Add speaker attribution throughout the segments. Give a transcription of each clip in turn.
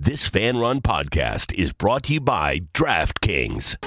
Speaker 1: This Fan Run podcast is brought to you by DraftKings.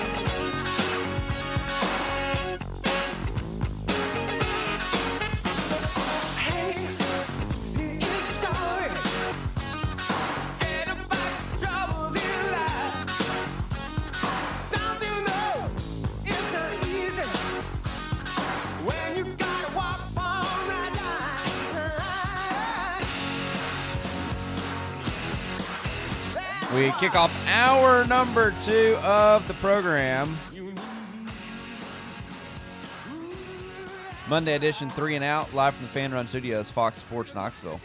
Speaker 2: We kick off hour number 2 of the program. Monday edition, 3 and Out, live from the Fan Run Studios, Fox Sports Knoxville.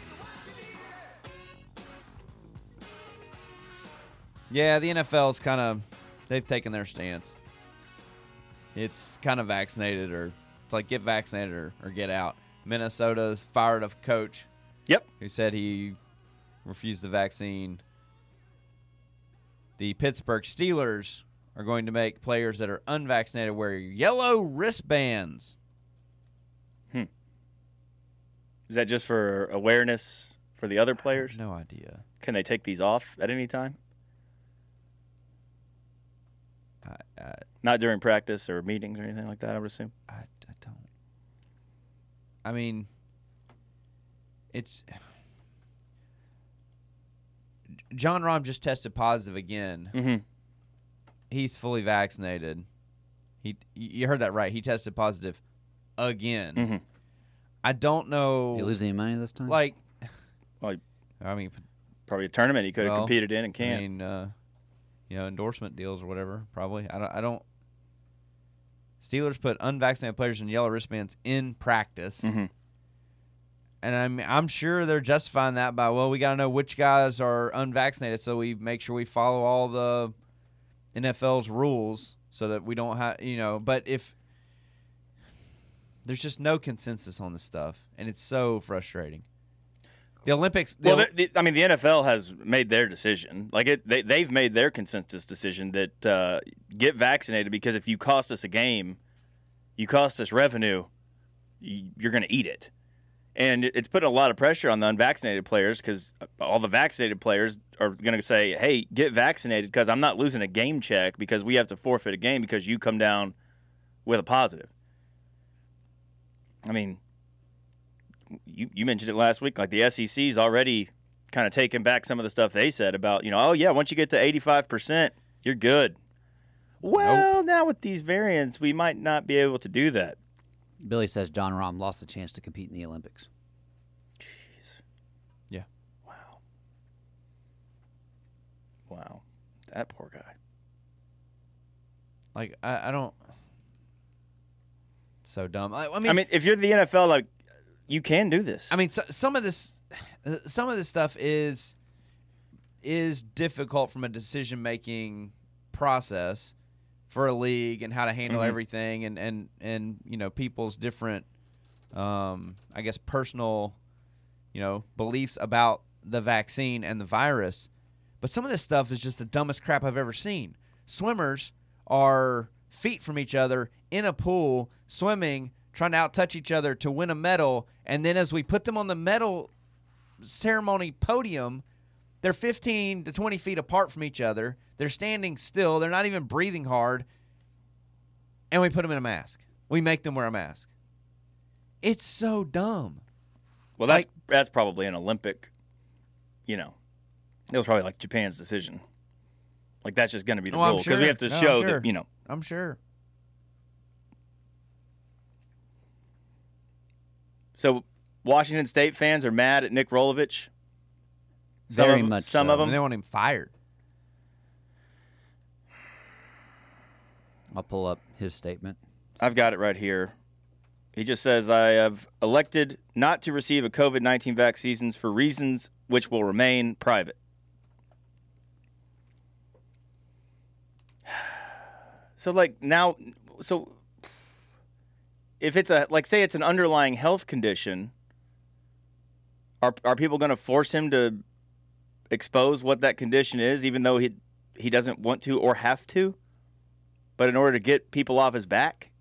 Speaker 2: Yeah, the NFL's they've taken their stance. It's kind of vaccinated, or it's like get vaccinated or get out. Minnesota's fired a coach.
Speaker 3: Yep.
Speaker 2: Who said he refused the vaccine. The Pittsburgh Steelers are going to make players that are unvaccinated wear yellow wristbands.
Speaker 3: Is that just for awareness for the other players?
Speaker 2: No idea.
Speaker 3: Can they take these off at any time? Not during practice or meetings or anything like that, I would assume.
Speaker 2: I don't. I mean, it's... John Rahm just tested positive again.
Speaker 3: Mm-hmm.
Speaker 2: He's fully vaccinated. You heard that right. He tested positive again.
Speaker 3: Mm-hmm.
Speaker 2: I don't know.
Speaker 4: Did he lose any money this time?
Speaker 2: Like,
Speaker 3: Well,
Speaker 2: I mean,
Speaker 3: probably a tournament he could have competed in and can't.
Speaker 2: I mean, endorsement deals or whatever. Probably. I don't. Steelers put unvaccinated players in yellow wristbands in practice.
Speaker 3: Mm-hmm.
Speaker 2: And I'm sure they're justifying that by, well, we got to know which guys are unvaccinated, so we make sure we follow all the NFL's rules so that we don't have, but if there's just no consensus on this stuff, and it's so frustrating. The Olympics.
Speaker 3: The NFL has made their decision. They've made their consensus decision that get vaccinated, because if you cost us a game, you cost us revenue, you're going to eat it. And it's putting a lot of pressure on the unvaccinated players, because all the vaccinated players are going to say, hey, get vaccinated because I'm not losing a game check because we have to forfeit a game because you come down with a positive. I mean, you mentioned it last week. Like, the SEC's already kind of taken back some of the stuff they said about, once you get to 85%, you're good. Well, Now with these variants, we might not be able to do that.
Speaker 4: Billy says John Rahm lost the chance to compete in the Olympics.
Speaker 3: Jeez.
Speaker 2: Yeah.
Speaker 3: Wow. That poor guy.
Speaker 2: Like, I don't. So dumb. I
Speaker 3: mean, if you're the NFL, you can do this.
Speaker 2: I mean, some of this stuff is difficult from a decision-making process for a league and how to handle everything and people's different, I guess, personal, beliefs about the vaccine and the virus. But some of this stuff is just the dumbest crap I've ever seen. Swimmers are feet from each other in a pool, swimming, trying to out-touch each other to win a medal, and then as we put them on the medal ceremony podium, they're 15 to 20 feet apart from each other. They're standing still. They're not even breathing hard. And we put them in a mask. We make them wear a mask. It's so dumb.
Speaker 3: Well, that's probably an Olympic, it was probably like Japan's decision. Like, that's just going to be the rule. Because we have to show that,
Speaker 2: I'm sure.
Speaker 3: So, Washington State fans are mad at Nick Rolovich.
Speaker 4: Very much so.
Speaker 3: Some of them.
Speaker 2: And they want him fired.
Speaker 4: I'll pull up his statement.
Speaker 3: I've got it right here. He just says, I have elected not to receive a COVID-19 vaccines for reasons which will remain private. So, if it's say it's an underlying health condition, are people going to force him to expose what that condition is, even though he doesn't want to or have to, but in order to get people off his back?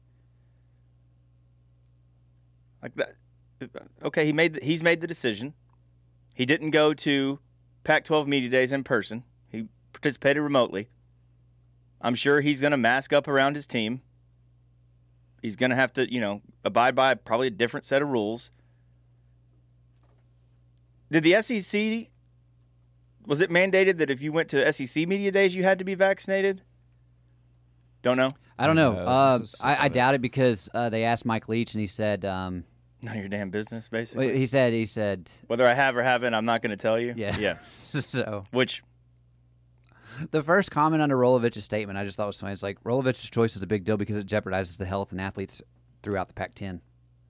Speaker 3: Like that. Okay, he's made the decision. He didn't go to Pac-12 Media Days in person. He participated remotely. I'm sure he's going to mask up around his team. He's going to have to, abide by probably a different set of rules. Did the SEC, was it mandated that if you went to SEC Media Days you had to be vaccinated? Don't know.
Speaker 4: I don't know.
Speaker 2: No, this is
Speaker 4: I doubt it because they asked Mike Leach and he said,
Speaker 3: None of your damn business, basically.
Speaker 4: he said,
Speaker 3: Whether I have or haven't, I'm not going to tell you.
Speaker 4: yeah.
Speaker 3: Yeah.
Speaker 4: So
Speaker 3: Which,
Speaker 4: the first comment under Rolovich's statement I just thought was funny. It's like, Rolovich's choice is a big deal because it jeopardizes the health and athletes throughout the Pac-10.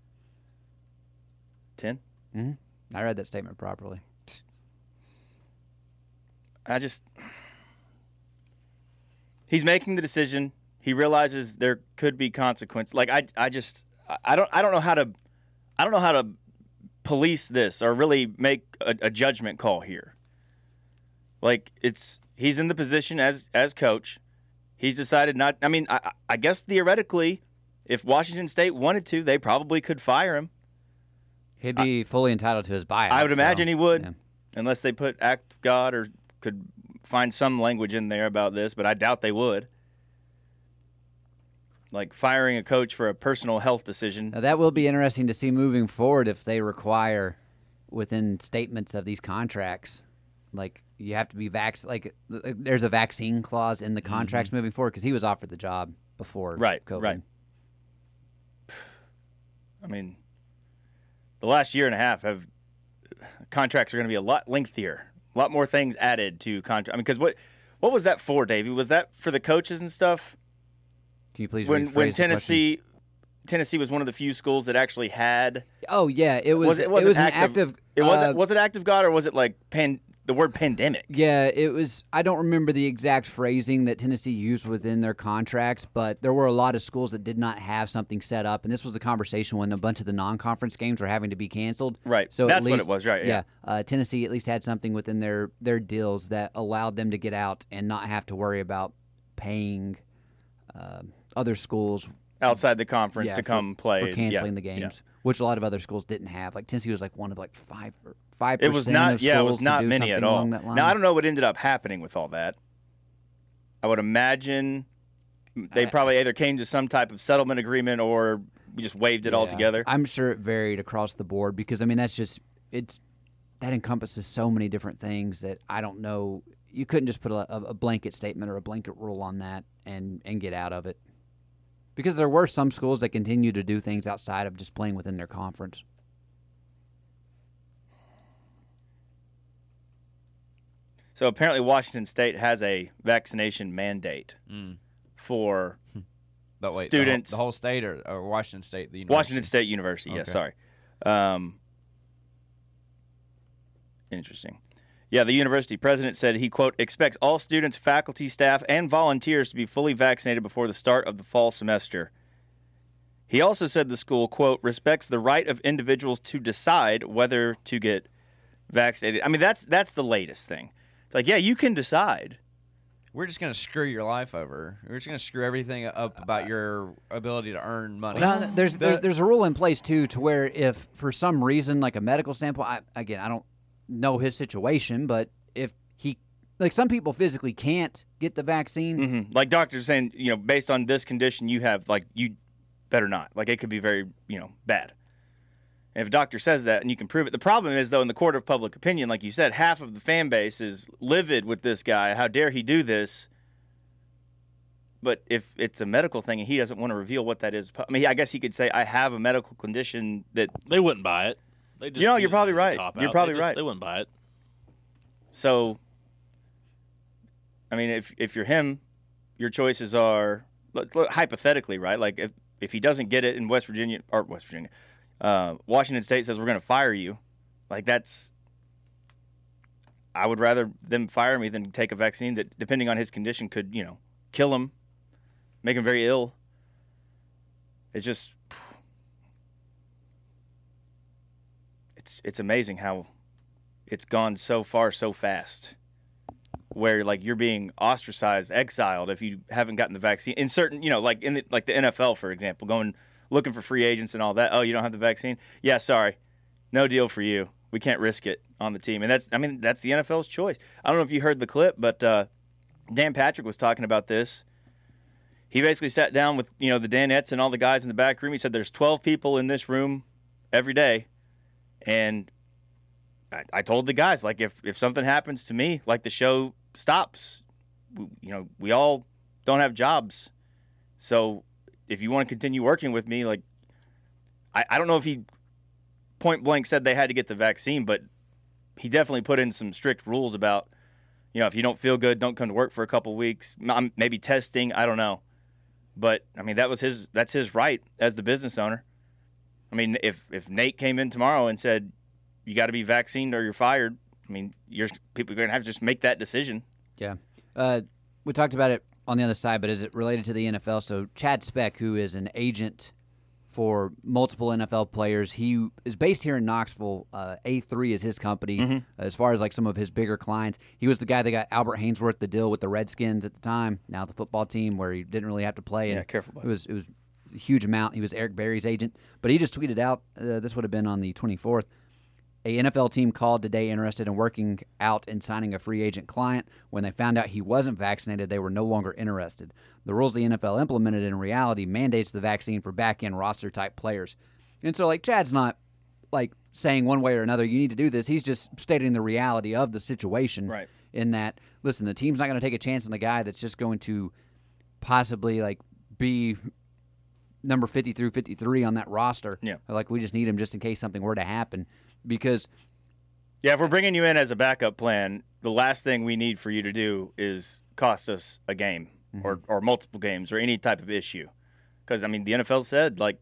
Speaker 3: 10?
Speaker 4: I read that statement properly.
Speaker 3: He's making the decision. He realizes there could be consequence. Like I don't know how to police this or really make a judgment call here. Like he's in the position as coach. He's decided not. I mean, I guess theoretically, if Washington State wanted to, they probably could fire him.
Speaker 4: He'd be fully entitled to his buyout.
Speaker 3: I would imagine
Speaker 4: so,
Speaker 3: he would,
Speaker 4: yeah.
Speaker 3: unless they put Act of God or could find some language in there about this, but I doubt they would. Like firing a coach for a personal health decision.
Speaker 4: Now, that will be interesting to see moving forward if they require within statements of these contracts, like you have to be there's a vaccine clause in the contracts moving forward because he was offered the job before COVID.
Speaker 3: Right. I mean, the last year and a half contracts are going to be a lot lengthier, a lot more things added to contract. I mean, because what was that for, Davey? Was that for the coaches and stuff?
Speaker 4: Can you please
Speaker 3: when
Speaker 4: rephrase the
Speaker 3: Tennessee was one of the few schools that actually had?
Speaker 4: Oh yeah, it was an active.
Speaker 3: Was it act of God or was it like the word pandemic?
Speaker 4: Yeah, it was. I don't remember the exact phrasing that Tennessee used within their contracts, but there were a lot of schools that did not have something set up, and this was the conversation when a bunch of the non-conference games were having to be canceled.
Speaker 3: Right.
Speaker 4: So
Speaker 3: that's
Speaker 4: at least,
Speaker 3: what it was. Right. Yeah.
Speaker 4: Tennessee at least had something within their deals that allowed them to get out and not have to worry about paying other schools
Speaker 3: outside the conference to come play
Speaker 4: for canceling the games, which a lot of other schools didn't have. Like Tennessee was like one of like 5%.
Speaker 3: It was not. Yeah, it was not many at all.
Speaker 4: Now
Speaker 3: I don't know what ended up happening with all that. I would imagine they probably either came to some type of settlement agreement or we just waived it altogether.
Speaker 4: I'm sure it varied across the board because I mean that encompasses so many different things that I don't know. You couldn't just put a blanket statement or a blanket rule on that and get out of it. Because there were some schools that continue to do things outside of just playing within their conference.
Speaker 3: So apparently Washington State has a vaccination mandate for
Speaker 2: But wait,
Speaker 3: students.
Speaker 2: the whole state or Washington State? The university?
Speaker 3: Washington State University, yes,
Speaker 2: Okay.
Speaker 3: sorry. Interesting. Yeah, the university president said he, quote, expects all students, faculty, staff, and volunteers to be fully vaccinated before the start of the fall semester. He also said the school, quote, respects the right of individuals to decide whether to get vaccinated. I mean, that's the latest thing. It's like, yeah, you can decide.
Speaker 2: We're just going to screw your life over. We're just going to screw everything up about your ability to earn money.
Speaker 4: Now, there's a rule in place, too, to where if for some reason, like a medical standpoint, I don't know his situation, but if he, like some people physically can't get the vaccine.
Speaker 3: Mm-hmm. Like doctors saying, based on this condition you have, like, you better not. Like, it could be very, bad. And if a doctor says that and you can prove it. The problem is, though, in the court of public opinion, like you said, half of the fan base is livid with this guy. How dare he do this? But if it's a medical thing and he doesn't want to reveal what that is, I mean, I guess he could say, I have a medical condition that...
Speaker 5: They wouldn't buy it. They just
Speaker 3: you're probably right. You're probably right.
Speaker 5: They wouldn't buy it.
Speaker 3: So, I mean, if you're him, your choices are, hypothetically, right? Like, if he doesn't get it in Washington State says we're going to fire you, like that's, I would rather them fire me than take a vaccine that, depending on his condition, could, kill him, make him very ill. It's just, it's amazing how it's gone so far so fast. Where like you're being ostracized, exiled if you haven't gotten the vaccine. In certain, like in the NFL, for example, going looking for free agents and all that. Oh, you don't have the vaccine? Yeah, sorry, no deal for you. We can't risk it on the team. And that's the NFL's choice. I don't know if you heard the clip, but Dan Patrick was talking about this. He basically sat down with, the Danettes and all the guys in the back room. He said there's 12 people in this room every day. And I told the guys, like, if something happens to me, like the show stops, we all don't have jobs. So if you want to continue working with me, like, I don't know if he point blank said they had to get the vaccine, but he definitely put in some strict rules about, if you don't feel good, don't come to work for a couple weeks, maybe testing, I don't know. But, that's his right as the business owner. I mean, if Nate came in tomorrow and said, you got to be vaccinated or you're fired, people are going to have to just make that decision.
Speaker 4: Yeah. We talked about it on the other side, but is it related to the NFL? So Chad Speck, who is an agent for multiple NFL players, he is based here in Knoxville. A3 is his company. As far as like some of his bigger clients, he was the guy that got Albert Hainsworth the deal with the Redskins at the time, now the football team, where he didn't really have to play.
Speaker 3: Yeah, careful.
Speaker 4: It was a huge amount. He was Eric Berry's agent. But he just tweeted out, this would have been on the 24th, a NFL team called today interested in working out and signing a free agent client. When they found out he wasn't vaccinated, they were no longer interested. The rules the NFL implemented in reality mandates the vaccine for back-end roster-type players. And so, like, Chad's not, like, saying one way or another, you need to do this. He's just stating the reality of the situation.
Speaker 3: Right.
Speaker 4: In that, listen, the team's not going to take a chance on the guy that's just going to possibly, like, be number 50 through 53 on that roster.
Speaker 3: Yeah.
Speaker 4: Like, we just need him just in case something were to happen. Because
Speaker 3: if we're bringing you in as a backup plan, the last thing we need for you to do is cost us a game or multiple games or any type of issue. Because, the NFL said, like,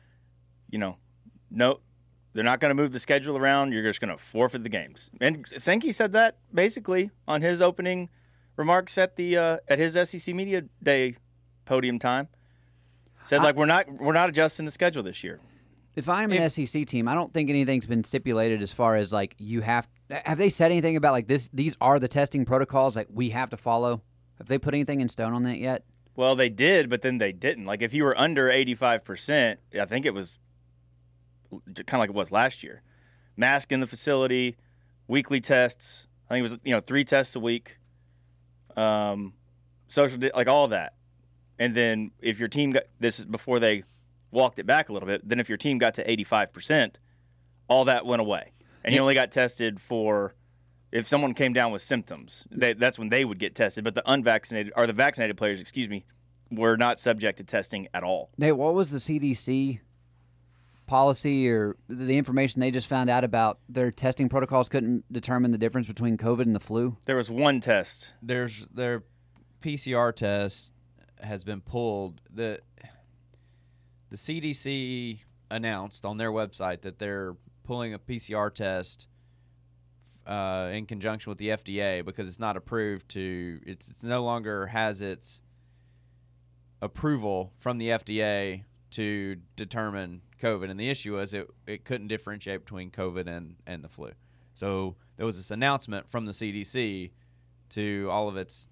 Speaker 3: no, they're not going to move the schedule around. You're just going to forfeit the games. And Sankey said that basically on his opening remarks at his SEC Media Day podium time. Said, like, we're not adjusting the schedule this year.
Speaker 4: If I'm an SEC team, I don't think anything's been stipulated as far as, like, have they said anything about, like, these are the testing protocols, like, we have to follow? Have they put anything in stone on that yet?
Speaker 3: Well, they did, but then they didn't. Like, if you were under 85%, I think it was kind of like it was last year. Mask in the facility, weekly tests. I think it was, 3 tests a week. Like all that. And then if your team this is before they walked it back a little bit, then if your team got to 85%, all that went away. And you only got tested for if someone came down with symptoms. That's when they would get tested. But the unvaccinated, or the vaccinated players, were not subject to testing at all.
Speaker 4: Nate, what was the CDC policy or the information they just found out about their testing protocols couldn't determine the difference between COVID and the flu?
Speaker 3: There was one test.
Speaker 2: Their PCR test has been pulled. The CDC announced on their website that they're pulling a PCR test in conjunction with the FDA because it's not approved to. It's no longer has its approval from the FDA to determine COVID, and the issue is it couldn't differentiate between COVID and the flu. So there was this announcement from the CDC to all of its,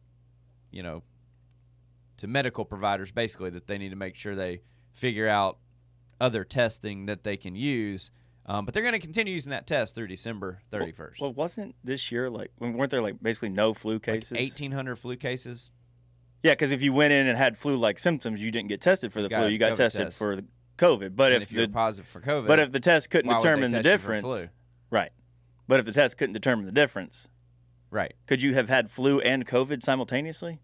Speaker 2: to medical providers basically that they need to make sure they figure out other testing that they can use. But they're going to continue using that test through December 31st.
Speaker 3: Well, wasn't this year weren't there basically no flu cases?
Speaker 2: 1,800 flu cases.
Speaker 3: Yeah, because if you went in and had flu-like symptoms, you didn't get tested for the flu. You got tested for the COVID. But
Speaker 2: if you were positive for COVID,
Speaker 3: but if the test couldn't determine the difference,
Speaker 2: flu?
Speaker 3: Right? But if the test couldn't determine the difference,
Speaker 2: right?
Speaker 3: Could you have had flu and COVID simultaneously?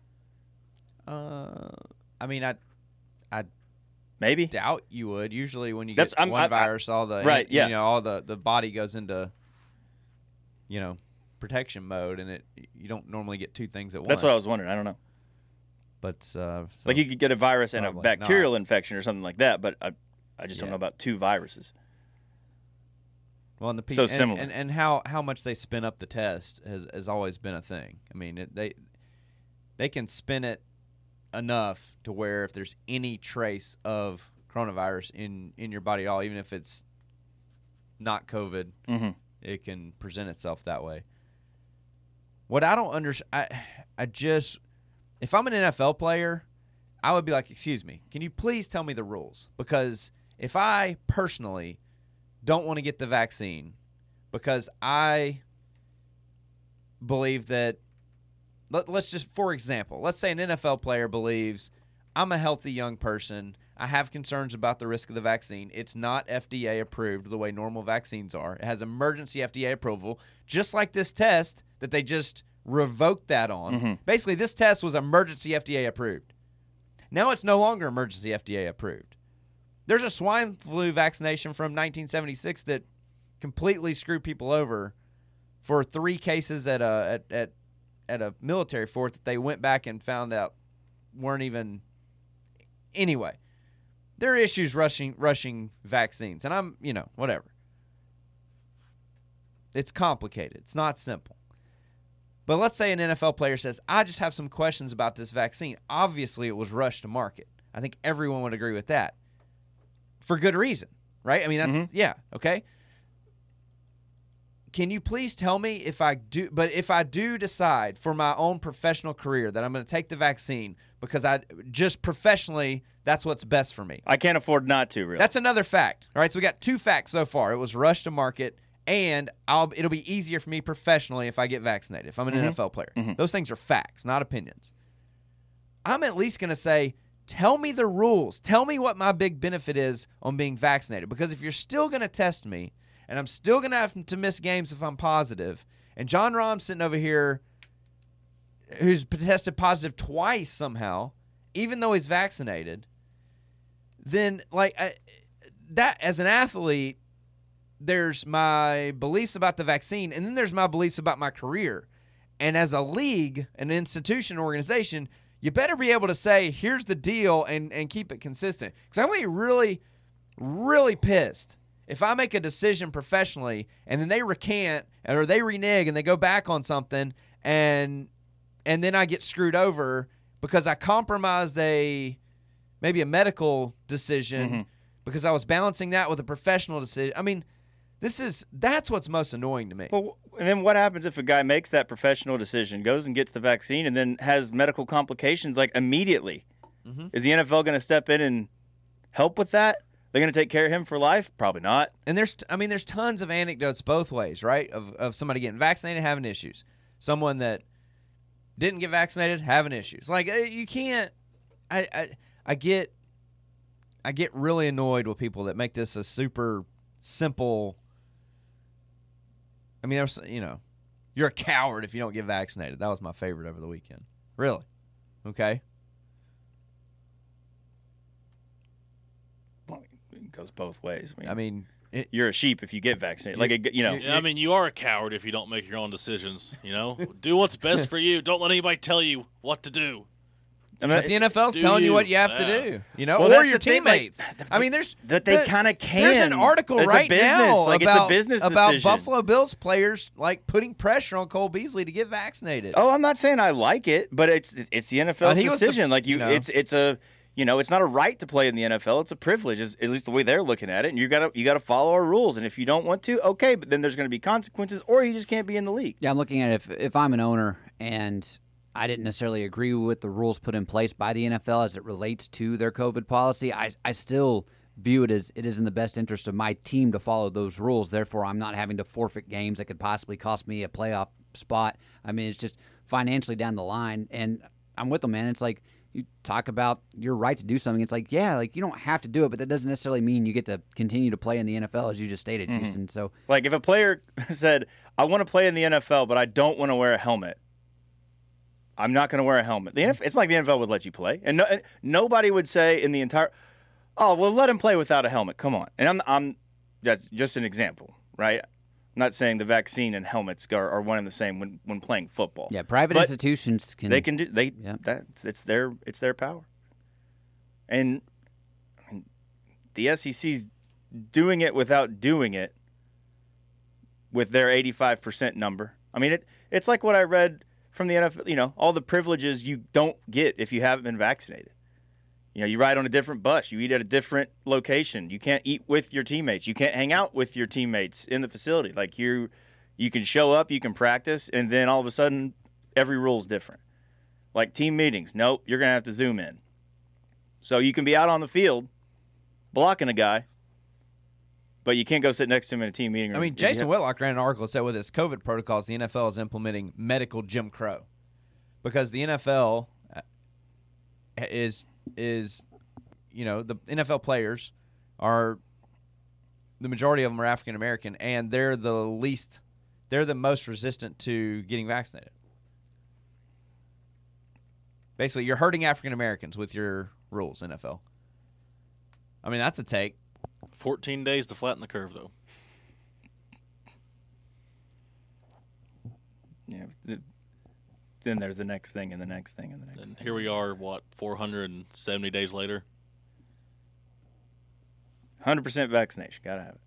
Speaker 2: I
Speaker 3: maybe
Speaker 2: doubt you would. Usually, when you get one virus, all the body goes into protection mode, and you don't normally get two things at once.
Speaker 3: That's what I was wondering. I don't know.
Speaker 2: But
Speaker 3: like you could get a virus and a bacterial infection or something like that, but I just don't know about two viruses.
Speaker 2: Well, and
Speaker 3: so similar,
Speaker 2: and how much they spin up the test has always been a thing. I mean, they can spin it enough to where if there's any trace of coronavirus in your body at all, even if it's not COVID, it can present itself that way. What I don't understand, if I'm an NFL player, I would be like, excuse me, can you please tell me the rules? Because if I personally don't want to get the vaccine because I believe that, let's just, for example, let's say an NFL player believes, I'm a healthy young person. I have concerns about the risk of the vaccine. It's not FDA approved the way normal vaccines are. It has emergency FDA approval, just like this test that they just revoked that on.
Speaker 3: Mm-hmm.
Speaker 2: Basically, this test was emergency FDA approved. Now it's no longer emergency FDA approved. There's a swine flu vaccination from 1976 that completely screwed people over for 3 cases at a military fort that they went back and found out weren't even. Anyway, there are issues rushing vaccines, and I'm, whatever. It's complicated. It's not simple. But let's say an NFL player says, I just have some questions about this vaccine. Obviously, it was rushed to market. I think everyone would agree with that. For good reason, right? I mean, that's, yeah, okay. Can you please tell me if I do decide for my own professional career that I'm going to take the vaccine because I just professionally, that's what's best for me.
Speaker 3: I can't afford not to, really.
Speaker 2: That's another fact. All right, so we got 2 facts so far. It was rushed to market, and it'll be easier for me professionally if I get vaccinated, if I'm an NFL player. Those things are facts, not opinions. I'm at least going to say, tell me the rules. Tell me what my big benefit is on being vaccinated. Because if you're still going to test me, and I'm still going to have to miss games if I'm positive, and John Rahm's sitting over here who's tested positive twice somehow, even though he's vaccinated, then that as an athlete, there's my beliefs about the vaccine, and then there's my beliefs about my career. And as a league, an institution, organization, you better be able to say, here's the deal, and keep it consistent. Because I'm going to be really, really pissed if I make a decision professionally and then they recant or they renege and they go back on something and then I get screwed over because I compromised maybe a medical decision because I was balancing that with a professional decision. I mean, that's what's most annoying to me.
Speaker 3: Well, and then what happens if a guy makes that professional decision, goes and gets the vaccine, and then has medical complications immediately? Is the NFL going to step in and help with that? They're going to take care of him for life? Probably not.
Speaker 2: And there's tons of anecdotes both ways, right? Of somebody getting vaccinated having issues, someone that didn't get vaccinated having issues. You can't. I get really annoyed with people that make this a super simple. I mean, you're a coward if you don't get vaccinated. That was my favorite over the weekend. Really? Okay.
Speaker 3: It goes both ways.
Speaker 2: You're
Speaker 3: a sheep if you get vaccinated.
Speaker 5: You are a coward if you don't make your own decisions. Do what's best for you. Don't let anybody tell you what to do.
Speaker 2: But the NFL's telling you what you have to do,
Speaker 3: well,
Speaker 2: or your teammates.
Speaker 3: They kind of can.
Speaker 2: There's an article right now
Speaker 3: about
Speaker 2: it's
Speaker 3: a business
Speaker 2: about
Speaker 3: decision.
Speaker 2: Buffalo Bills players putting pressure on Cole Beasley to get vaccinated.
Speaker 3: Oh, I'm not saying I like it, but it's the NFL's decision. It's not a right to play in the NFL. It's a privilege, at least the way they're looking at it. And you got to follow our rules. And if you don't want to, okay, but then there's going to be consequences, or you just can't be in the league.
Speaker 4: Yeah, I'm looking at it. If I'm an owner and I didn't necessarily agree with the rules put in place by the NFL as it relates to their COVID policy, I still view it as it is in the best interest of my team to follow those rules. Therefore, I'm not having to forfeit games that could possibly cost me a playoff spot. I mean, it's just financially down the line. And I'm with them, man. It's like you talk about your right to do something. It's like, yeah, you don't have to do it, but that doesn't necessarily mean you get to continue to play in the NFL, as you just stated, Houston. So,
Speaker 3: if a player said, I want to play in the NFL, but I don't want to wear a helmet, I'm not going to wear a helmet. It's like the NFL would let you play. And nobody would say in the entire, oh, well, let him play without a helmet. Come on. And I'm that's just an example, right? I'm not saying the vaccine and helmets are one and the same when playing football.
Speaker 4: Yeah, private institutions can.
Speaker 3: They can do it's their power. And the SEC's doing it without doing it with their 85% number. I mean, it's like what I read from the NFL, all the privileges you don't get if you haven't been vaccinated. You ride on a different bus. You eat at a different location. You can't eat with your teammates. You can't hang out with your teammates in the facility. You can show up, you can practice, and then all of a sudden, every rule is different. Like team meetings, nope, you're going to have to Zoom in. So you can be out on the field blocking a guy, but you can't go sit next to him in a team meeting room.
Speaker 2: I mean, Jason Whitlock ran an article that said with its COVID protocols, the NFL is implementing medical Jim Crow because the NFL is the NFL players are the majority of them are African American, and they're the most resistant to getting vaccinated. Basically, you're hurting African Americans with your rules, NFL. I mean, that's a take.
Speaker 5: 14 days to flatten the curve, though.
Speaker 3: Yeah. Then there's the next thing and the next thing and the next
Speaker 5: And
Speaker 3: thing.
Speaker 5: here we are, 470 days later?
Speaker 3: 100% vaccination. Got to have it.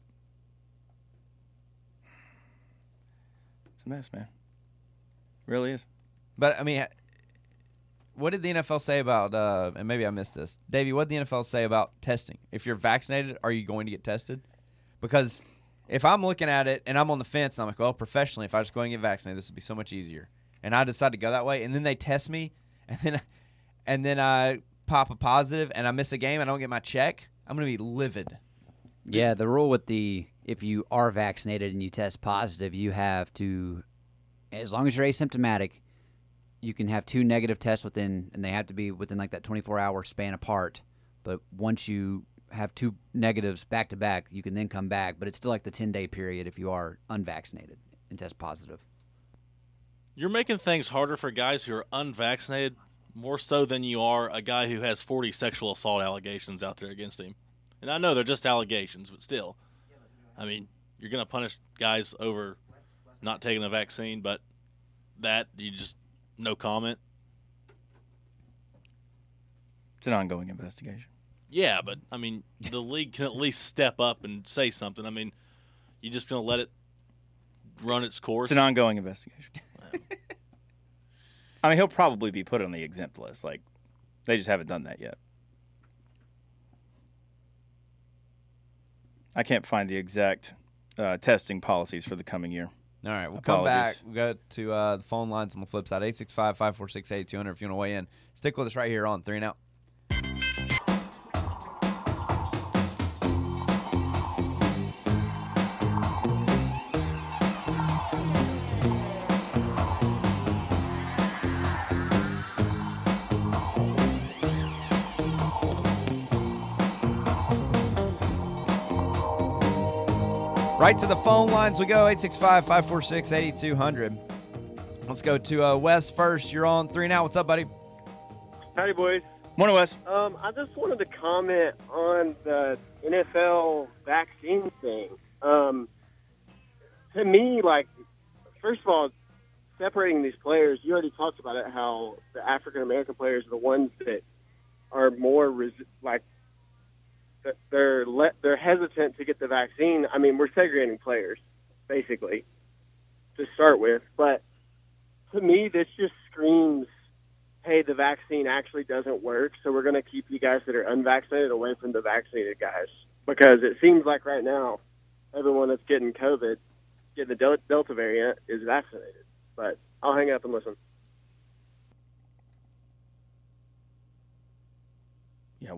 Speaker 3: It's a mess, man. Really is.
Speaker 2: But, I mean, what did the NFL say about, and maybe I missed this, Davey, what did the NFL say about testing? If you're vaccinated, are you going to get tested? Because if I'm looking at it and I'm on the fence, and I'm like, well, professionally, if I just go and get vaccinated, this would be so much easier. And I decide to go that way, and then they test me, and then I pop a positive, and I miss a game, and I don't get my check, I'm going to be livid.
Speaker 4: Yeah, the rule with if you are vaccinated and you test positive, you have to, as long as you're asymptomatic, you can have 2 negative tests and they have to be within like that 24-hour span apart. But once you have 2 negatives back to back, you can then come back. But it's still like the 10-day period if you are unvaccinated and test positive.
Speaker 5: You're making things harder for guys who are unvaccinated more so than you are a guy who has 40 sexual assault allegations out there against him. And I know they're just allegations, but still. I mean, you're going to punish guys over not taking a vaccine, but you just no comment.
Speaker 3: It's an ongoing investigation.
Speaker 5: Yeah, but, I mean, the league can at least step up and say something. I mean, you just going to let it run its course?
Speaker 3: It's an ongoing investigation. I mean, he'll probably be put on the exempt list. Like, they just haven't done that yet. I can't find the exact testing policies for the coming year.
Speaker 2: All right, we'll come back. We'll go to the phone lines on the flip side, 865-546-8200 if you want to weigh in. Stick with us right here on 3 and Out. Right to the phone lines we go, 865-546-8200. Let's go to Wes first. You're on 3 and Out. What's up, buddy?
Speaker 6: Howdy, boys.
Speaker 3: Morning, Wes.
Speaker 6: I just wanted to comment on the NFL vaccine thing. To me, like, first of all, separating these players, you already talked about it, how the African-American players are the ones that are more, they're hesitant to get the vaccine. I mean, we're segregating players, basically, to start with. But to me, this just screams, hey, the vaccine actually doesn't work, so we're going to keep you guys that are unvaccinated away from the vaccinated guys. Because it seems like right now, everyone that's getting COVID, getting the Delta variant, is vaccinated. But I'll hang up and listen.
Speaker 3: Yeah,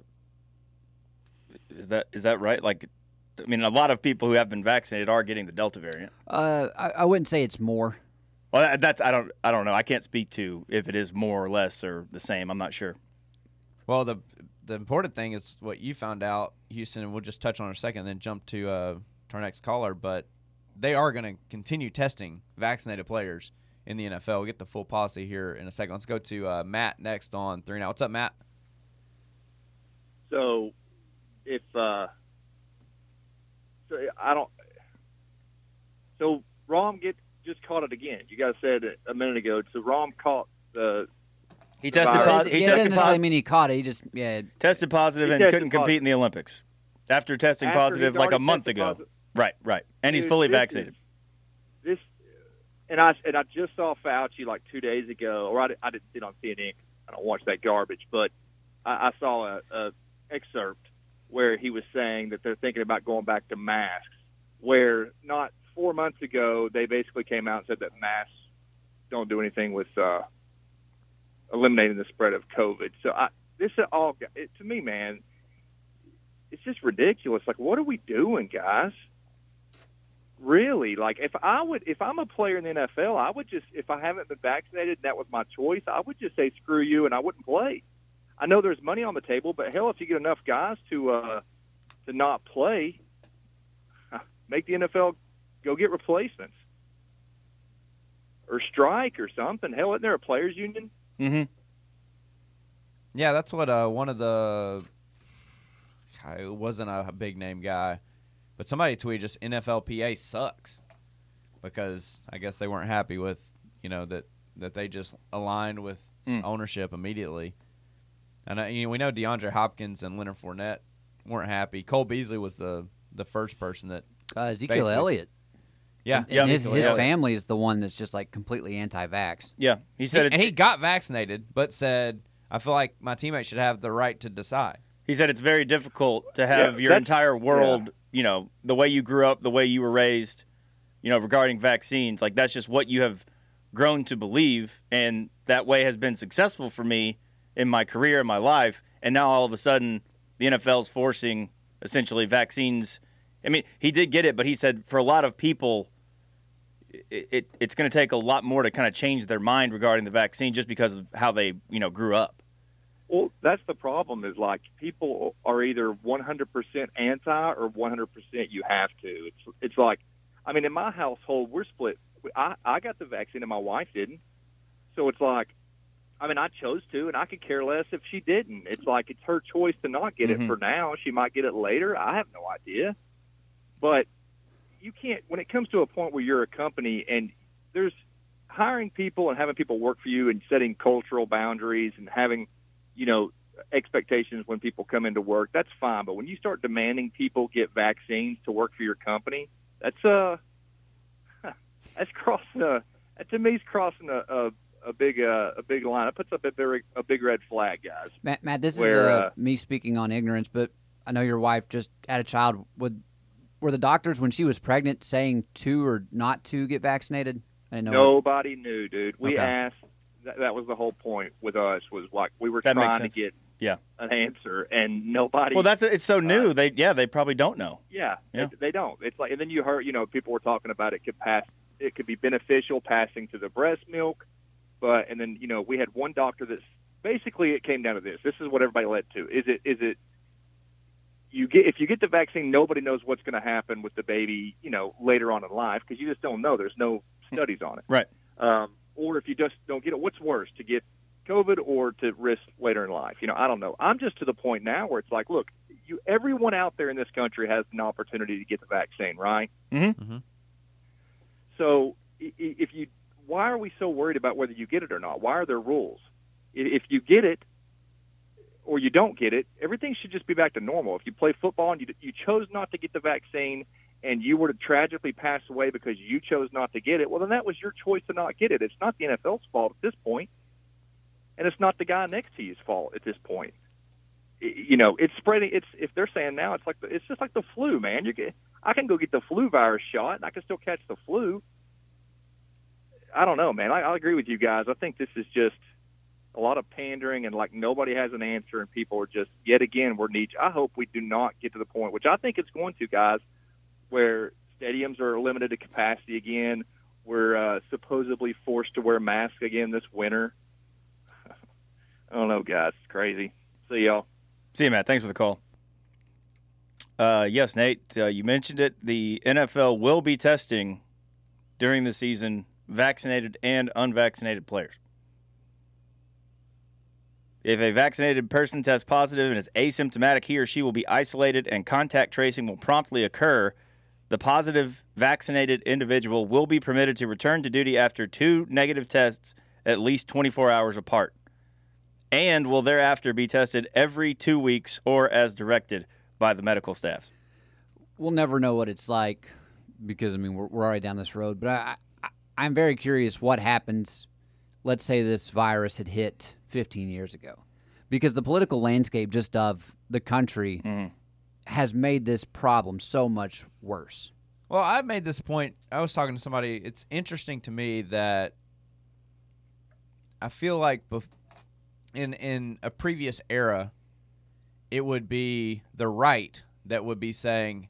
Speaker 3: is that right? Like, I mean, a lot of people who have been vaccinated are getting the Delta variant.
Speaker 4: I wouldn't say it's more.
Speaker 3: Well, I don't know. I can't speak to if it is more or less or the same. I'm not sure.
Speaker 2: Well, the important thing is what you found out, Houston, and we'll just touch on it in a second and then jump to our next caller. But they are going to continue testing vaccinated players in the NFL. We'll get the full policy here in a second. Let's go to Matt next on 3 Now. What's up, Matt?
Speaker 7: So Rom just caught it again. You guys said it a minute ago. So Rom caught the.
Speaker 3: He tested
Speaker 4: It
Speaker 3: positive.
Speaker 4: doesn't necessarily mean he caught it. He just
Speaker 3: tested positive
Speaker 7: He
Speaker 3: and
Speaker 7: tested
Speaker 3: couldn't compete in the Olympics after testing
Speaker 7: After
Speaker 3: positive
Speaker 7: he's
Speaker 3: like a
Speaker 7: already
Speaker 3: month
Speaker 7: tested
Speaker 3: ago.
Speaker 7: positive.
Speaker 3: Right, and he's
Speaker 7: Dude,
Speaker 3: fully
Speaker 7: this
Speaker 3: vaccinated.
Speaker 7: I just saw Fauci like 2 days ago, or I didn't see it on CNN. I don't watch that garbage, but I saw a excerpt where he was saying that they're thinking about going back to masks, where not 4 months ago they basically came out and said that masks don't do anything with eliminating the spread of COVID. So this is all to me, man. it's just ridiculous. Like, what are we doing, guys? Really? Like, if I'm a player in the NFL, I would just, if I haven't been vaccinated and that was my choice, I would just say screw you and I wouldn't play. I know there's money on the table, but hell, if you get enough guys to not play, make the NFL go get replacements or strike or something. Hell, isn't there a players union?
Speaker 3: Mm-hmm.
Speaker 2: Yeah, that's what one of the – it wasn't a big-name guy, but somebody tweeted just NFLPA sucks because I guess they weren't happy with, that they just aligned with ownership immediately. And we know DeAndre Hopkins and Leonard Fournette weren't happy. Cole Beasley was the first person that
Speaker 4: Ezekiel Elliott.
Speaker 2: Yeah.
Speaker 4: And his family is the one that's just like completely anti-vax.
Speaker 3: Yeah. He said
Speaker 2: he got vaccinated, but said, I feel like my teammates should have the right to decide.
Speaker 3: He said it's very difficult to have your entire world, the way you grew up, the way you were raised, regarding vaccines. Like, that's just what you have grown to believe, and that way has been successful for me in my career, in my life. And now all of a sudden the NFL is forcing essentially vaccines. I mean, he did get it, but he said for a lot of people, it's going to take a lot more to kind of change their mind regarding the vaccine just because of how they, grew up.
Speaker 7: Well, that's the problem is, like, people are either 100% anti or 100% you have to. It's like, I mean, in my household, we're split. I got the vaccine and my wife didn't. So it's like, I mean, I chose to, and I could care less if she didn't. It's like it's her choice to not get it for now. She might get it later. I have no idea. But you can't, when it comes to a point where you're a company and there's hiring people and having people work for you and setting cultural boundaries and having, expectations when people come into work, that's fine. But when you start demanding people get vaccines to work for your company, that's crossing to me is crossing a big line. It puts up a big red flag, guys.
Speaker 4: Matt, this is me speaking on ignorance, but I know your wife just had a child. Were the doctors, when she was pregnant, saying to or not to get vaccinated? I didn't know.
Speaker 7: Nobody knew, dude. We asked. That was the whole point with us, was like we were trying to get an answer, and nobody.
Speaker 3: Well, it's so new. They probably don't know.
Speaker 7: Yeah. They don't. It's like, and then you heard, people were talking about it could be beneficial passing to the breast milk, and then we had one doctor that's basically it came down to this. This is what everybody led to. Is it if you get the vaccine, nobody knows what's going to happen with the baby, later on in life, because you just don't know. There's no studies on it.
Speaker 3: Right.
Speaker 7: Or if you just don't get it, what's worse, to get COVID or to risk later in life? I don't know. I'm just to the point now where it's like, look, everyone out there in this country has an opportunity to get the vaccine, right?
Speaker 3: Mm-hmm. Mm-hmm.
Speaker 7: So why are we so worried about whether you get it or not? Why are there rules? If you get it or you don't get it, everything should just be back to normal. If you play football and you chose not to get the vaccine and you were to tragically pass away because you chose not to get it, well, then that was your choice to not get it. It's not the NFL's fault at this point, and it's not the guy next to you's fault at this point. It's spreading. If they're saying now, it's just like the flu, man. I can go get the flu virus shot, and I can still catch the flu. I don't know, man. I agree with you guys. I think this is just a lot of pandering, and like nobody has an answer, and people are just, yet again, we're niche. I hope we do not get to the point, which I think it's going to, guys, where stadiums are limited to capacity again. We're supposedly forced to wear masks again this winter. I don't know, guys. It's crazy. See y'all.
Speaker 3: See you, Matt. Thanks for the call. Yes, Nate, you mentioned it. The NFL will be testing during the season vaccinated and unvaccinated players. If a vaccinated person tests positive and is asymptomatic, he or she will be isolated and contact tracing will promptly occur. The positive vaccinated individual will be permitted to return to duty after 2 negative tests at least 24 hours apart, and will thereafter be tested every 2 weeks or as directed by the medical staff.
Speaker 4: We'll never know what it's like because, we're already down this road, but I'm very curious what happens. Let's say this virus had hit 15 years ago, because the political landscape just of the country has made this problem so much worse.
Speaker 2: Well, I made this point. I was talking to somebody. It's interesting to me that I feel like in a previous era, it would be the right that would be saying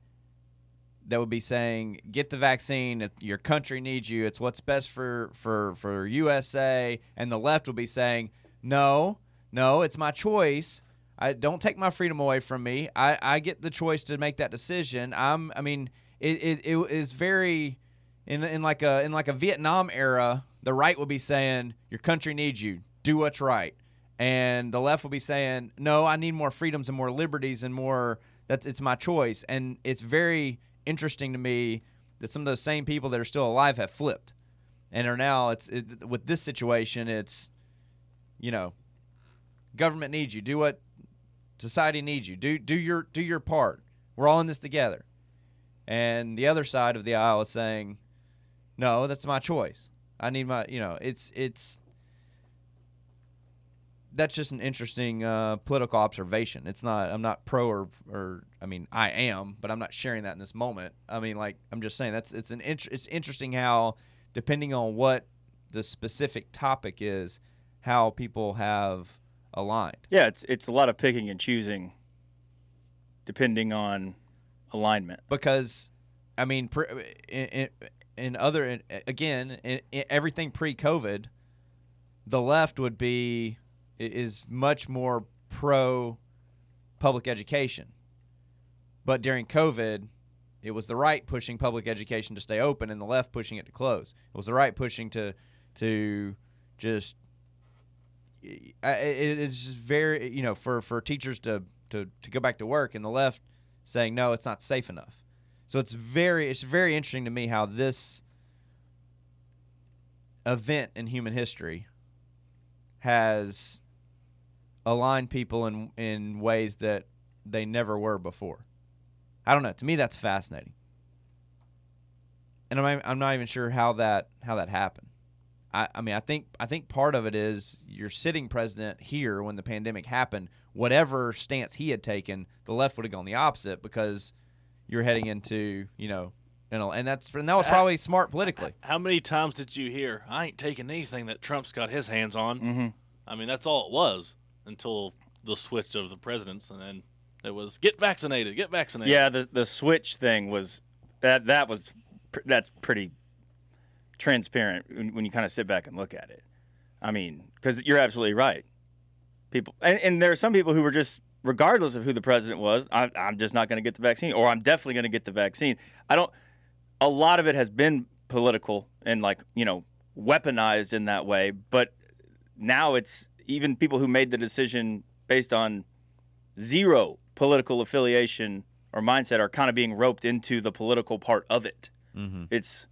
Speaker 2: get the vaccine, your country needs you, it's what's best for USA, and the left would be saying no, it's my choice. I don't take my freedom away from me. I get the choice to make that decision. It is very in like a Vietnam era, the right will be saying your country needs you, do what's right. And the left will be saying, no, I need more freedoms and more liberties and more, it's my choice. And it's very interesting to me that some of those same people that are still alive have flipped and are now, with this situation, it's, government needs you. Do what society needs you. Do your part. We're all in this together. And the other side of the aisle is saying, no, that's my choice. I need my, that's just an interesting political observation. It's not, I'm not pro I am, but I'm not sharing that in this moment. I'm just saying it's interesting how, depending on what the specific topic is, how people have aligned.
Speaker 3: Yeah, it's a lot of picking and choosing depending on alignment. Because,
Speaker 2: everything pre-COVID, the left is much more pro public education. But during COVID, it was the right pushing public education to stay open and the left pushing it to close. It was the right pushing to just it's just very, for teachers to go back to work, and the left saying no, it's not safe enough. So it's very interesting to me how this event in human history has aligned people in ways that they never were before. I don't know. To me, that's fascinating, and I'm not even sure how that happened. I think part of it is your sitting president here when the pandemic happened. Whatever stance he had taken, the left would have gone the opposite because you're heading into and that was probably smart politically.
Speaker 5: How many times did you hear, I ain't taking anything that Trump's got his hands on?
Speaker 3: Mm-hmm.
Speaker 5: That's all it was until the switch of the presidents, and then it was get vaccinated.
Speaker 3: Yeah, the switch thing was that's pretty transparent when you kind of sit back and look at it. Because you're absolutely right. People and there are some people who were just, regardless of who the president was, I'm just not going to get the vaccine, or I'm definitely going to get the vaccine. A lot of it has been political and weaponized in that way, but now it's even people who made the decision based on zero political affiliation or mindset are kind of being roped into the political part of it.
Speaker 2: Mm-hmm.
Speaker 3: It's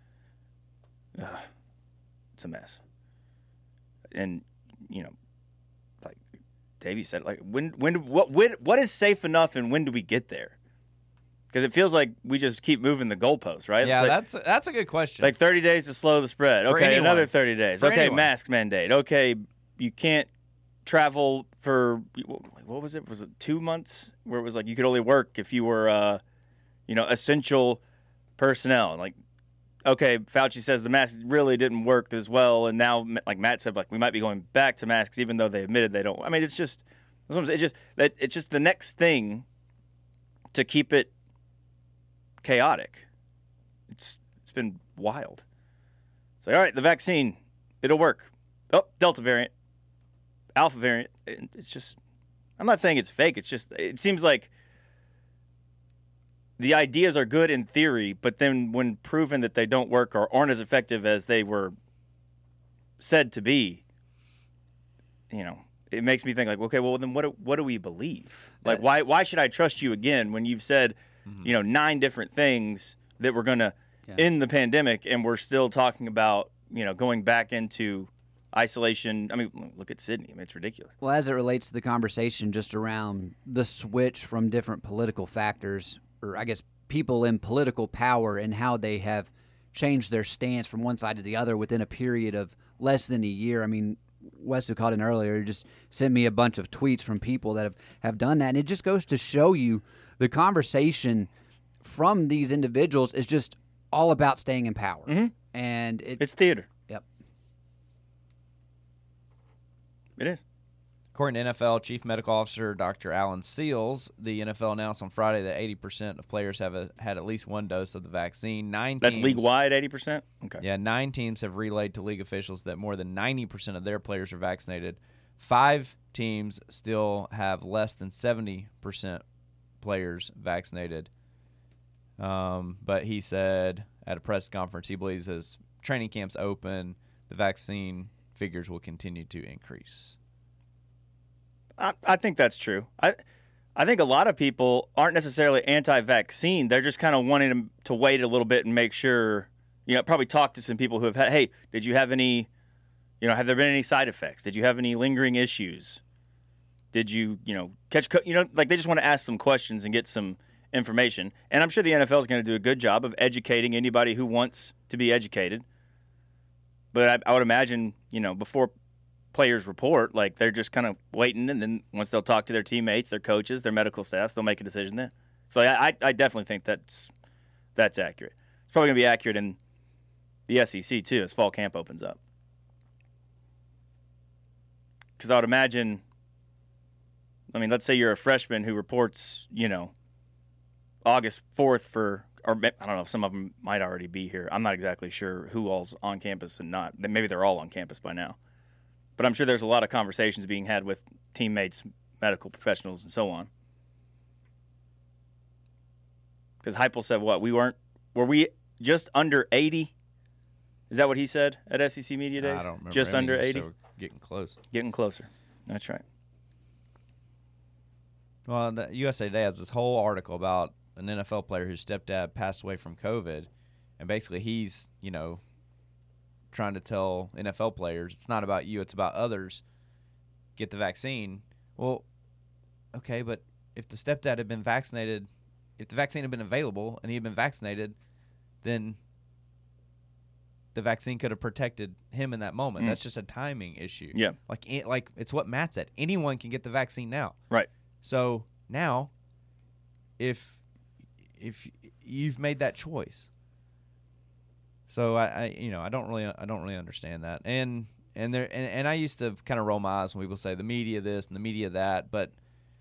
Speaker 3: a mess. And like Davey said, what is safe enough, and when do we get there? Because it feels like we just keep moving the goalposts, right?
Speaker 2: Yeah,
Speaker 3: that's
Speaker 2: a good question.
Speaker 3: Like 30 days to slow the spread.
Speaker 2: For
Speaker 3: Okay,
Speaker 2: anyone.
Speaker 3: Another 30 days.
Speaker 2: For
Speaker 3: Okay,
Speaker 2: anyone.
Speaker 3: mask mandate. Okay, you can't travel for, what was it? Was it 2 months? Where it was like you could only work if you were, essential personnel. And okay, Fauci says the mask really didn't work as well, and now, like Matt said, we might be going back to masks, even though they admitted they don't. It's just the next thing to keep it chaotic. It's been wild. It's all right, the vaccine, it'll work. Oh, Delta variant, Alpha variant. It's just, I'm not saying it's fake. It's just, it seems like the ideas are good in theory, but then when proven that they don't work or aren't as effective as they were said to be, it makes me think okay, well then what do we believe? Why should I trust you again when you've said, 9 different things that we're going to end the pandemic, and we're still talking about, going back into isolation? Look at Sydney. It's ridiculous.
Speaker 4: Well, as it relates to the conversation just around the switch from different political factors, or I guess people in political power, and how they have changed their stance from one side to the other within a period of less than a year. Wes, who called in earlier, just sent me a bunch of tweets from people that have done that, and it just goes to show you the conversation from these individuals is just all about staying in power.
Speaker 3: Mm-hmm.
Speaker 4: And
Speaker 3: it's theater.
Speaker 4: Yep.
Speaker 3: It is.
Speaker 2: According to NFL Chief Medical Officer Dr. Alan Seals, the NFL announced on Friday that 80% of players have had at least one dose of the vaccine.
Speaker 3: That's league-wide, 80%? Okay.
Speaker 2: Yeah, 9 teams have relayed to league officials that more than 90% of their players are vaccinated. 5 teams still have less than 70% players vaccinated. But he said at a press conference he believes as training camps open, the vaccine figures will continue to increase.
Speaker 3: I think that's true. I think a lot of people aren't necessarily anti-vaccine. They're just kind of wanting to wait a little bit and make sure, probably talk to some people who have had, hey, did you have any, have there been any side effects? Did you have any lingering issues? Did you, catch, like they just want to ask some questions and get some information. And I'm sure the NFL is going to do a good job of educating anybody who wants to be educated. But I would imagine, before players report, like they're just kind of waiting, and then once they'll talk to their teammates, their coaches, their medical staffs, they'll make a decision then. So I definitely think that's accurate. It's probably going to be accurate in the SEC too as fall camp opens up. Because I would imagine, let's say you're a freshman who reports, August 4th or I don't know if some of them might already be here. I'm not exactly sure who all's on campus and not. Maybe they're all on campus by now. But I'm sure there's a lot of conversations being had with teammates, medical professionals, and so on. Because Heupel said what? Were we just under 80? Is that what he said at SEC Media Days?
Speaker 2: I don't remember.
Speaker 3: Just under 80?
Speaker 2: So getting close.
Speaker 3: Getting closer. That's right.
Speaker 2: Well, the USA Today has this whole article about an NFL player whose stepdad passed away from COVID. And basically he's, trying to tell NFL players, it's not about you, it's about others. Get the vaccine. Well, okay, but if the stepdad had been vaccinated, if the vaccine had been available and he had been vaccinated, then the vaccine could have protected him in that moment. That's just a timing issue.
Speaker 3: Yeah.
Speaker 2: Like it's what Matt said. Anyone can get the vaccine now.
Speaker 3: Right.
Speaker 2: So now, if you've made that choice, so I don't really understand that, and I used to kind of roll my eyes when people say the media this and the media that, but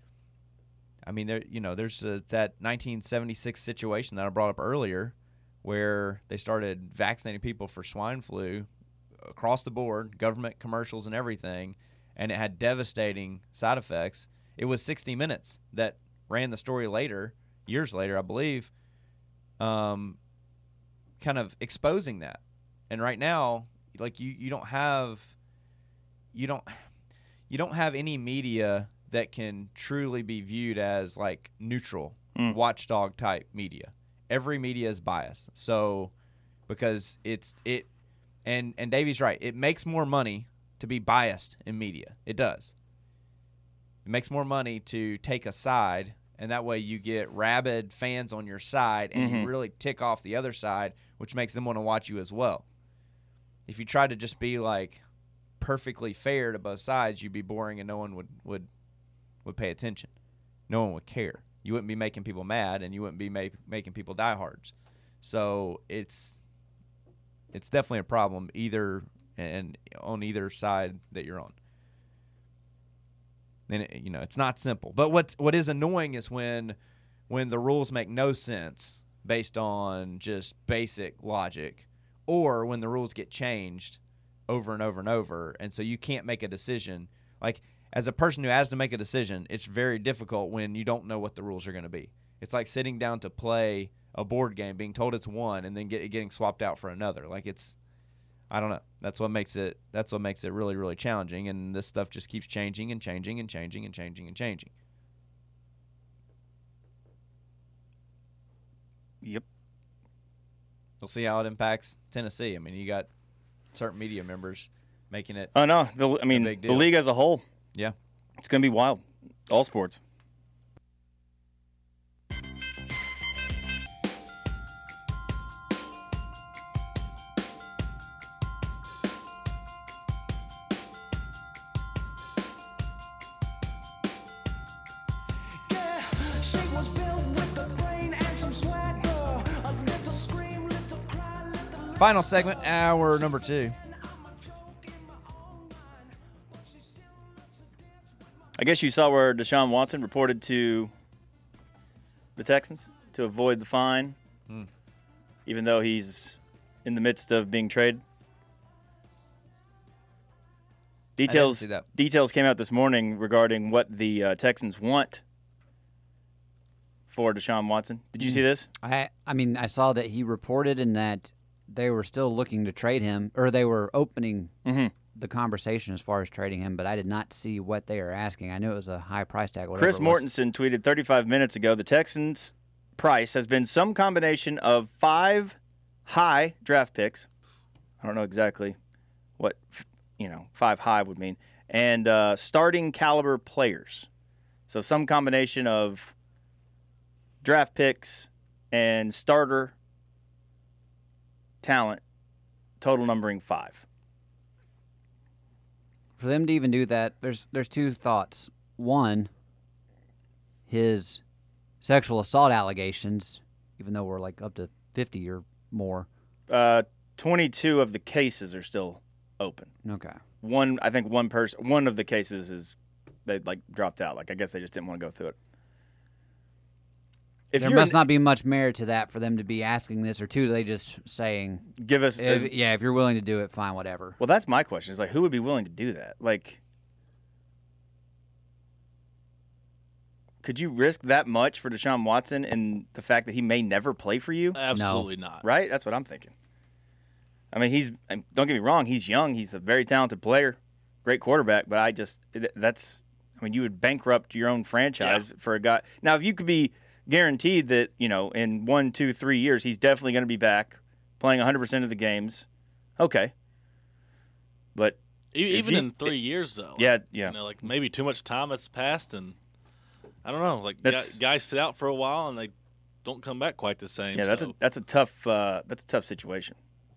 Speaker 2: there's that 1976 situation that I brought up earlier, where they started vaccinating people for swine flu across the board, government commercials and everything, and it had devastating side effects. It was 60 Minutes that ran the story years later, I believe, kind of exposing that. And right now, like you don't have any media that can truly be viewed as like neutral, watchdog type media. Every media is biased. So because and Davey's right, it makes more money to be biased in media. It does. It makes more money to take a side, and that way you get rabid fans on your side, and you really tick off the other side, which makes them want to watch you as well. If you try to just be like perfectly fair to both sides, you'd be boring and no one would pay attention. No one would care. You wouldn't be making people mad, and you wouldn't be making people diehards. So it's definitely a problem on either side that you're on. And it's not simple. But what is annoying is when the rules make no sense based on just basic logic, or when the rules get changed over and over and over, and so you can't make a decision. Like, as a person who has to make a decision, it's very difficult when you don't know what the rules are going to be. It's like sitting down to play a board game, being told it's one, and then getting swapped out for another. Like, I don't know. That's what makes it really, really challenging, and this stuff just keeps changing and changing and changing and changing and changing.
Speaker 3: Yep.
Speaker 2: We'll see how it impacts Tennessee. You got certain media members making it.
Speaker 3: Oh no, the league as a whole.
Speaker 2: Yeah,
Speaker 3: it's going to be wild. All sports.
Speaker 2: Final segment, hour number 2.
Speaker 3: I guess you saw where Deshaun Watson reported to the Texans to avoid the fine, even though he's in the midst of being traded.
Speaker 2: see that.
Speaker 3: Details came out this morning regarding what the Texans want for Deshaun Watson. Did you see this?
Speaker 4: I mean, I saw that he reported and that they were still looking to trade him, or they were opening the conversation as far as trading him, but I did not see what they are asking. I knew it was a high price tag.
Speaker 3: Chris
Speaker 4: it was.
Speaker 3: Mortensen tweeted 35 minutes ago, the Texans' price has been some combination of 5 high draft picks. I don't know exactly what 5 high would mean, and starting caliber players. So some combination of draft picks and starter talent, total numbering 5.
Speaker 4: For them to even do that, there's 2 thoughts. One, his sexual assault allegations, even though we're like up to 50 or more.
Speaker 3: 22 of the cases are still open.
Speaker 4: Okay.
Speaker 3: One of the cases is they dropped out. I guess they just didn't want to go through it.
Speaker 4: There must not be much merit to that for them to be asking this, or 2, they just saying,
Speaker 3: give us.
Speaker 4: if you're willing to do it, fine, whatever.
Speaker 3: Well, that's my question. Is who would be willing to do that? Could you risk that much for Deshaun Watson and the fact that he may never play for you?
Speaker 5: Absolutely not.
Speaker 3: Right? That's what I'm thinking. I mean, don't get me wrong, he's young. He's a very talented player, great quarterback, but you would bankrupt your own franchise for a guy. Now, if you could be guaranteed that, in 1, 2, 3 years, he's definitely going to be back playing 100% of the games, okay. But
Speaker 5: even in 3 years, though.
Speaker 3: Yeah.
Speaker 5: Maybe too much time has passed, and I don't know. Guys sit out for a while, and they don't come back quite the same.
Speaker 3: Yeah, that's a tough situation.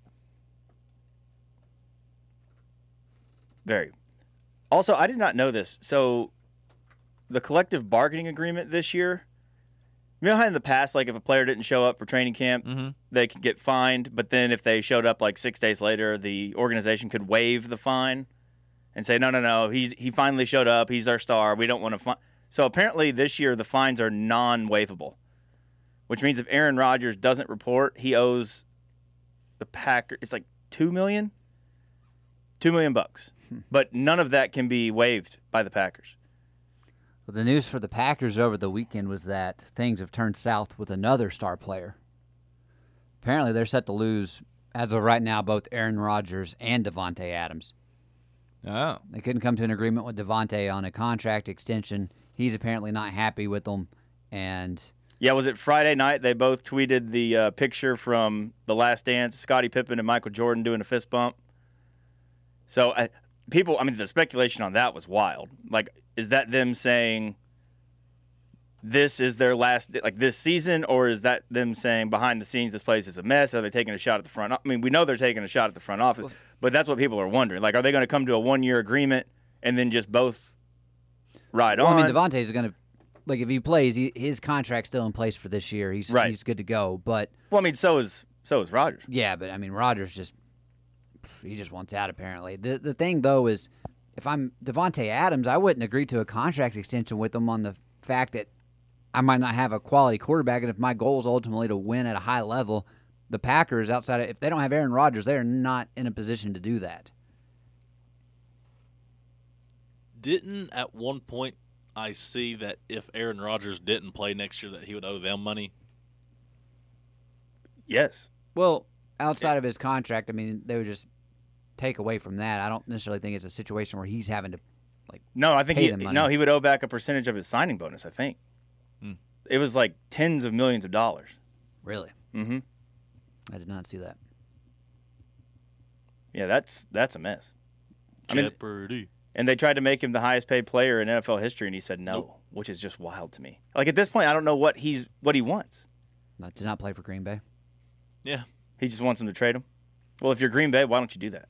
Speaker 3: Very. Also, I did not know this. So, the collective bargaining agreement this year, you know how in the past, if a player didn't show up for training camp, they could get fined, but then if they showed up 6 days later, the organization could waive the fine and say, no, he finally showed up, he's our star, we don't want to fine. So apparently this year the fines are non-waivable, which means if Aaron Rodgers doesn't report, he owes the Packers, it's $2 million? $2 million bucks. But none of that can be waived by the Packers.
Speaker 4: Well, the news for the Packers over the weekend was that things have turned south with another star player. Apparently, they're set to lose, as of right now, both Aaron Rodgers and Davante Adams.
Speaker 2: Oh.
Speaker 4: They couldn't come to an agreement with Davante on a contract extension. He's apparently not happy with them. And
Speaker 3: yeah, was it Friday night? They both tweeted the picture from The Last Dance, Scottie Pippen and Michael Jordan doing a fist bump. So the speculation on that was wild. Is that them saying this is their last, this season, or is that them saying behind the scenes this place is a mess? Are they taking a shot at the front? I mean, we know they're taking a shot at the front office, but that's what people are wondering. Are they going to come to a 1-year agreement and then just both ride on?
Speaker 4: I mean, Davante's going to, if he plays, his contract's still in place for this year. He's good to go. But
Speaker 3: so is Rodgers.
Speaker 4: Yeah, but Rodgers just wants out apparently. The thing though is, if I'm Davante Adams, I wouldn't agree to a contract extension with him on the fact that I might not have a quality quarterback, and if my goal is ultimately to win at a high level, the Packers, if they don't have Aaron Rodgers, they are not in a position to do that.
Speaker 5: Didn't at one point I see that if Aaron Rodgers didn't play next year that he would owe them money?
Speaker 3: Yes.
Speaker 4: Well, outside of his contract, they would just take away from that. I don't necessarily think it's a situation where he's having to
Speaker 3: No, I think
Speaker 4: he
Speaker 3: would owe back a percentage of his signing bonus, I think. It was tens of millions of dollars.
Speaker 4: Really?
Speaker 3: Mm-hmm.
Speaker 4: I did not see that.
Speaker 3: Yeah, that's a mess.
Speaker 5: Jeopardy.
Speaker 3: And they tried to make him the highest paid player in NFL history, and he said no, which is just wild to me. At this point, I don't know what he wants.
Speaker 4: To not play for Green Bay?
Speaker 5: Yeah.
Speaker 3: He just wants him to trade him? Well, if you're Green Bay, why don't you do that?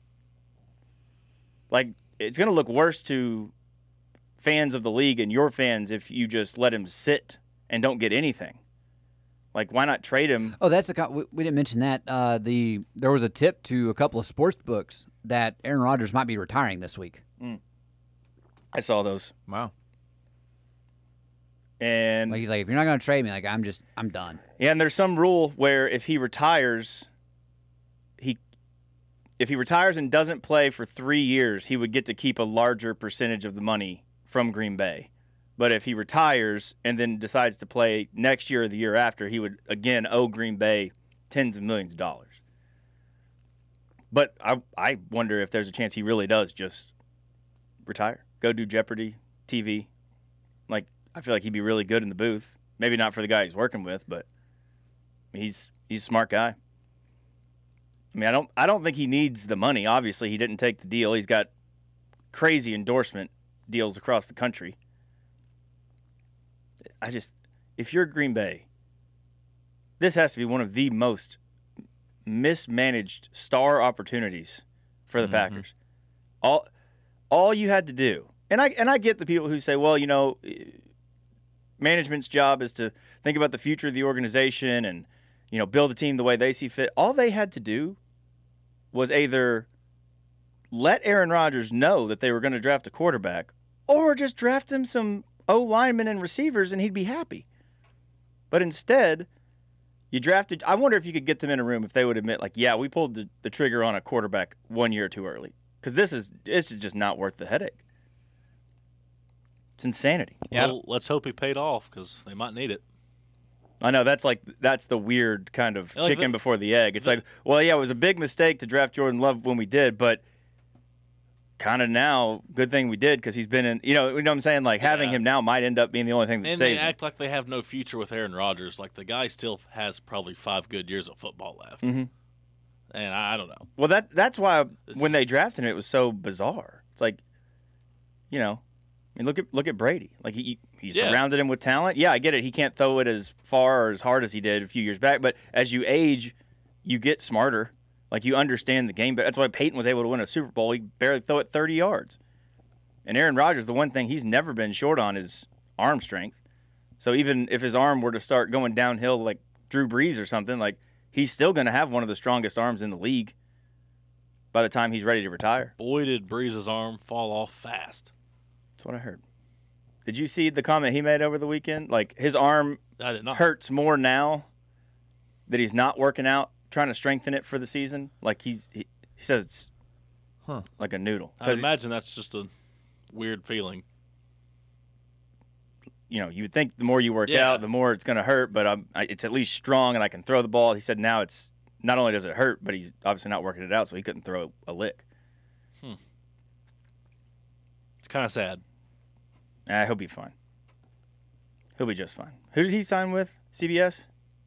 Speaker 3: It's going to look worse to fans of the league and your fans if you just let him sit and don't get anything. Why not trade him?
Speaker 4: Oh, we didn't mention that. There was a tip to a couple of sports books that Aaron Rodgers might be retiring this week.
Speaker 3: I saw those.
Speaker 2: Wow.
Speaker 3: And
Speaker 4: Like he's like, if you're not going to trade me, like I'm done.
Speaker 3: yeah, and there's some rule where if he retires and doesn't play for 3 years, he would get to keep a larger percentage of the money from Green Bay. But if he retires and then decides to play next year or the year after, he would again owe Green Bay tens of millions of dollars. But I wonder if there's a chance he really does just retire, go do Jeopardy TV. Like, I feel like he'd be really good in the booth. Maybe not for the guy he's working with, but he's a smart guy. I mean, I don't think he needs the money. Obviously, he didn't take the deal. He's got crazy endorsement deals across the country. If you're Green Bay, this has to be one of the most mismanaged star opportunities for the Packers. All you had to do, and I get the people who say, well, you know, management's job is to think about the future of the organization and, you know, build a team the way they see fit. All they had to do was either let Aaron Rodgers know that they were going to draft a quarterback or just draft him some O-linemen and receivers and he'd be happy. But instead, you drafted – I wonder if you could get them in a room if they would admit, like, yeah, we pulled the trigger on a quarterback 1 year too early. Because this is just not worth the headache. It's insanity.
Speaker 2: Yeah.
Speaker 5: Well, let's hope he paid off because they might need it.
Speaker 3: I know that's the weird kind of
Speaker 5: Like
Speaker 3: chicken before the egg. It's like, well, yeah, it was a big mistake to draft Jordan Love when we did, but kind of now, good thing we did because he's been in. You know what I'm saying? Like having him now might end up being the only thing that
Speaker 5: And
Speaker 3: saves
Speaker 5: they
Speaker 3: him.
Speaker 5: act like they have no future with Aaron Rodgers. Like the guy still has probably 5 good years of football left.
Speaker 3: Mm-hmm.
Speaker 5: And I don't know.
Speaker 3: Well, that's why when they drafted him, it was so bizarre. It's like, you know, I mean, look at Brady. Like he surrounded him with talent. Yeah, I get it. He can't throw it as far or as hard as he did a few years back. But as you age, you get smarter. Like you understand the game. But that's why Peyton was able to win a Super Bowl. He barely throw it 30 yards. And Aaron Rodgers, the one thing he's never been short on is arm strength. So even if his arm were to start going downhill like Drew Brees or something, like he's still going to have one of the strongest arms in the league by the time he's ready to retire.
Speaker 5: Boy, did Breeze's arm fall off fast.
Speaker 3: That's what I heard. Did you see the comment he made over the weekend? Like his arm
Speaker 5: I did not.
Speaker 3: hurts more now that he's not working out, trying to strengthen it for the season. Like he says it's like a noodle.
Speaker 5: I imagine that's just a weird feeling.
Speaker 3: You know, you would think the more you work out, the more it's going to hurt, but it's at least strong and I can throw the ball. He said now it's not only does it hurt, but he's obviously not working it out, so he couldn't throw a lick.
Speaker 5: It's kind of sad.
Speaker 3: He'll be fine. He'll be just fine. Who did he sign with? CBS?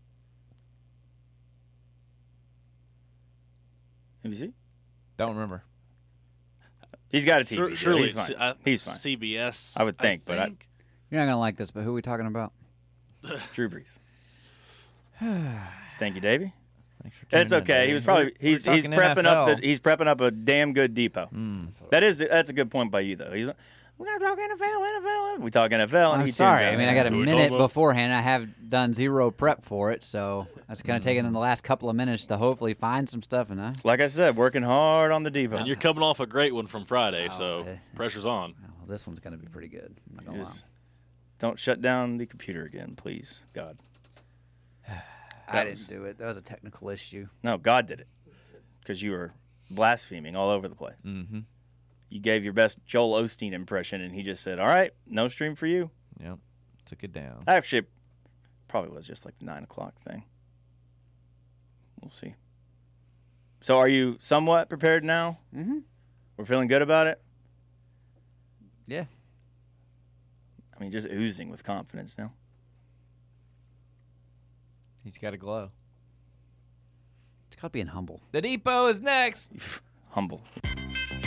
Speaker 3: NBC?
Speaker 2: Don't remember.
Speaker 3: He's got a TV deal.
Speaker 5: Surely
Speaker 3: He's fine. He's fine.
Speaker 5: CBS.
Speaker 3: I would think, but
Speaker 4: You're not going to like this, but who are we talking about?
Speaker 3: Drew Brees. Thank you, Davey.
Speaker 2: Thanks for tuning
Speaker 3: It's
Speaker 2: in,
Speaker 3: okay.
Speaker 2: Dave.
Speaker 3: He was probably he's
Speaker 2: talking
Speaker 3: prepping up a damn good depot. That's a good point by you though. He's like, we're not talking NFL. We talk NFL. And
Speaker 4: I'm
Speaker 3: he
Speaker 4: sorry.
Speaker 3: tunes out.
Speaker 4: I mean, I got a
Speaker 5: Who we
Speaker 4: minute
Speaker 5: talking about?
Speaker 4: beforehand. I have done zero prep for it, so that's kind of taken in the last couple of minutes to hopefully find some stuff. And
Speaker 3: Like I said, working hard on the depot.
Speaker 5: And you're coming off a great one from Friday, so
Speaker 4: okay.
Speaker 5: pressure's on.
Speaker 4: well, this one's going to be pretty good. I'm not gonna lie.
Speaker 3: Don't shut down the computer again, please, God.
Speaker 4: I didn't do it. That was a technical issue.
Speaker 3: No, God did it because you were blaspheming all over the place.
Speaker 2: Mm-hmm.
Speaker 3: You gave your best Joel Osteen impression, and he just said, "All right, no stream for you."
Speaker 2: Yep. Took it down.
Speaker 3: Actually, it probably was just like the 9 o'clock thing. We'll see. So, are you somewhat prepared now?
Speaker 4: Mm-hmm.
Speaker 3: We're feeling good about it.
Speaker 4: Yeah.
Speaker 3: I mean, just oozing with confidence now.
Speaker 2: He's got a glow.
Speaker 4: It's called being humble.
Speaker 2: The Depot is next.
Speaker 3: Humble.